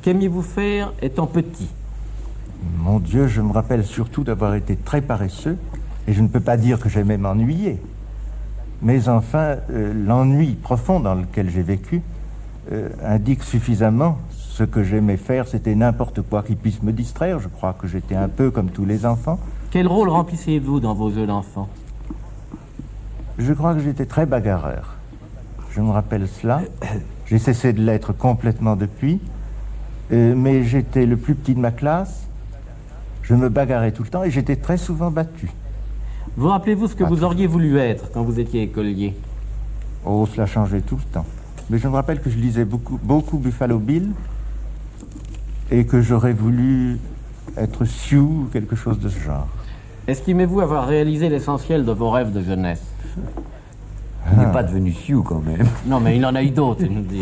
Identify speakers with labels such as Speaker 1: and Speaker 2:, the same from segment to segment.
Speaker 1: Qu'aimiez-vous faire étant petit?
Speaker 2: Mon Dieu, je me rappelle surtout d'avoir été très paresseux, et je ne peux pas dire que j'aimais m'ennuyer. Mais enfin, l'ennui profond dans lequel j'ai vécu indique suffisamment ce que j'aimais faire. C'était n'importe quoi qui puisse me distraire. Je crois que j'étais un peu comme tous les enfants.
Speaker 1: Quel rôle remplissiez-vous dans vos jeux d'enfant?
Speaker 2: Je crois que j'étais très bagarreur. Je me rappelle cela. J'ai cessé de l'être complètement depuis, mais j'étais le plus petit de ma classe. Je me bagarrais tout le temps et j'étais très souvent battu.
Speaker 1: Vous rappelez-vous ce que vous auriez voulu être quand vous étiez écolier?
Speaker 2: Oh, cela changeait tout le temps. Mais je me rappelle que je lisais beaucoup Buffalo Bill et que j'aurais voulu être Sioux ou quelque chose de ce genre.
Speaker 1: Estimez-vous avoir réalisé l'essentiel de vos rêves de jeunesse?
Speaker 3: Il n'est pas devenu Sioux quand même.
Speaker 1: Non, mais il en a eu d'autres, il nous dit.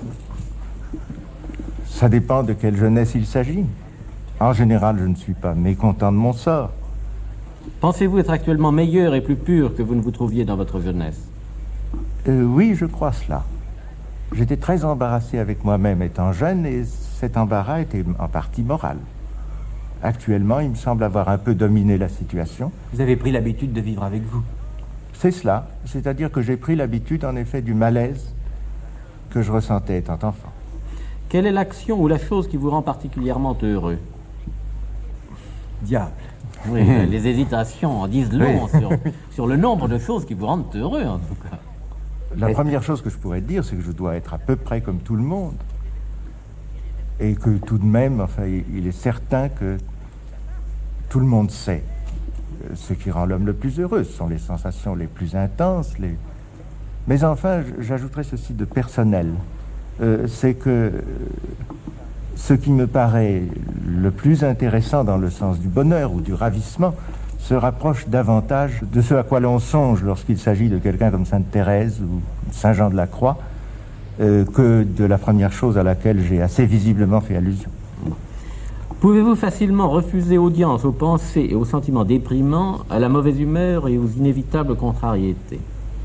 Speaker 2: Ça dépend de quelle jeunesse il s'agit. En général, je ne suis pas mécontent de mon sort.
Speaker 1: Pensez-vous être actuellement meilleur et plus pur que vous ne vous trouviez dans votre jeunesse?
Speaker 2: Oui, je crois cela. J'étais très embarrassé avec moi-même étant jeune et cet embarras était en partie moral. Actuellement, il me semble avoir un peu dominé la situation.
Speaker 3: Vous avez pris l'habitude de vivre avec vous.
Speaker 2: C'est cela, c'est-à-dire que j'ai pris l'habitude en effet du malaise que je ressentais étant enfant.
Speaker 1: Quelle est l'action ou la chose qui vous rend particulièrement heureux?
Speaker 3: Diable.
Speaker 1: Oui, les hésitations en disent long sur le nombre de choses qui vous rendent heureux, en tout cas.
Speaker 2: La première chose que je pourrais dire, c'est que je dois être à peu près comme tout le monde. Et que tout de même, enfin, il est certain que tout le monde sait ce qui rend l'homme le plus heureux. Ce sont les sensations les plus intenses. Mais enfin, j'ajouterais ceci de personnel. C'est que ce qui me paraît le plus intéressant dans le sens du bonheur ou du ravissement se rapproche davantage de ce à quoi l'on songe lorsqu'il s'agit de quelqu'un comme Sainte Thérèse ou Saint Jean de la Croix que de la première chose à laquelle j'ai assez visiblement fait allusion.
Speaker 1: Pouvez-vous facilement refuser audience aux pensées et aux sentiments déprimants, à la mauvaise humeur et aux inévitables contrariétés?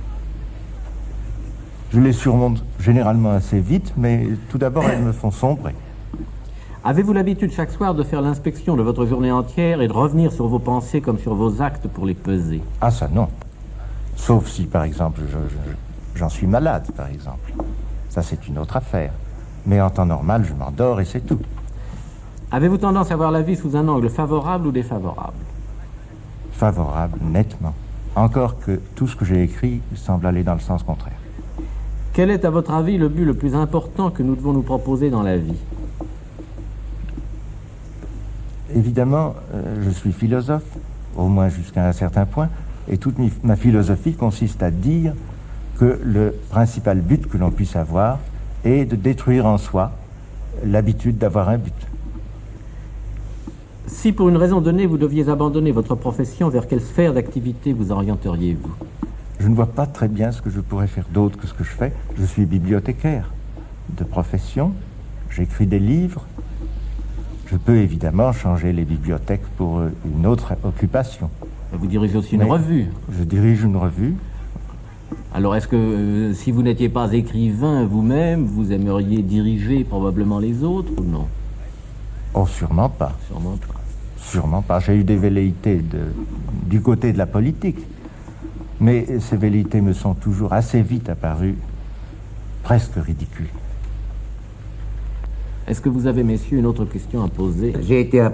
Speaker 2: Je les surmonte généralement assez vite, mais tout d'abord elles me font sombrer.
Speaker 1: Avez-vous l'habitude chaque soir de faire l'inspection de votre journée entière et de revenir sur vos pensées comme sur vos actes pour les peser?
Speaker 2: Ah ça non. Sauf si par exemple j'en suis malade par exemple. Ça c'est une autre affaire. Mais en temps normal je m'endors et c'est tout.
Speaker 1: Avez-vous tendance à voir la vie sous un angle favorable ou défavorable?
Speaker 2: Favorable, nettement. Encore que tout ce que j'ai écrit semble aller dans le sens contraire.
Speaker 1: Quel est à votre avis le but le plus important que nous devons nous proposer dans la vie?
Speaker 2: Évidemment, je suis philosophe, au moins jusqu'à un certain point, et toute ma philosophie consiste à dire que le principal but que l'on puisse avoir est de détruire en soi l'habitude d'avoir un but.
Speaker 1: Si pour une raison donnée vous deviez abandonner votre profession, vers quelle sphère d'activité vous orienteriez-vous?
Speaker 2: Je ne vois pas très bien ce que je pourrais faire d'autre que ce que je fais. Je suis bibliothécaire de profession, j'écris des livres. Je peux évidemment changer les bibliothèques pour une autre occupation.
Speaker 1: Vous dirigez aussi une revue.
Speaker 2: Je dirige une revue.
Speaker 1: Alors est-ce que si vous n'étiez pas écrivain vous-même, vous aimeriez diriger probablement les autres ou non?
Speaker 2: Oh, sûrement pas.
Speaker 1: Sûrement pas.
Speaker 2: Sûrement pas. J'ai eu des velléités du côté de la politique. Mais ces velléités me sont toujours assez vite apparues presque ridicules.
Speaker 1: Est-ce que vous avez, messieurs, une autre question à poser?
Speaker 3: J'ai été